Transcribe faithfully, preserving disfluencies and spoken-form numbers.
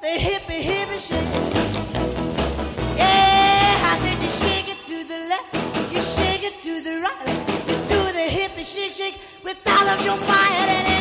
the hippie, hippie shake. Yeah, I said you shake it to the left, you shake it to the right, you do the hippie shake, shake with all of your might and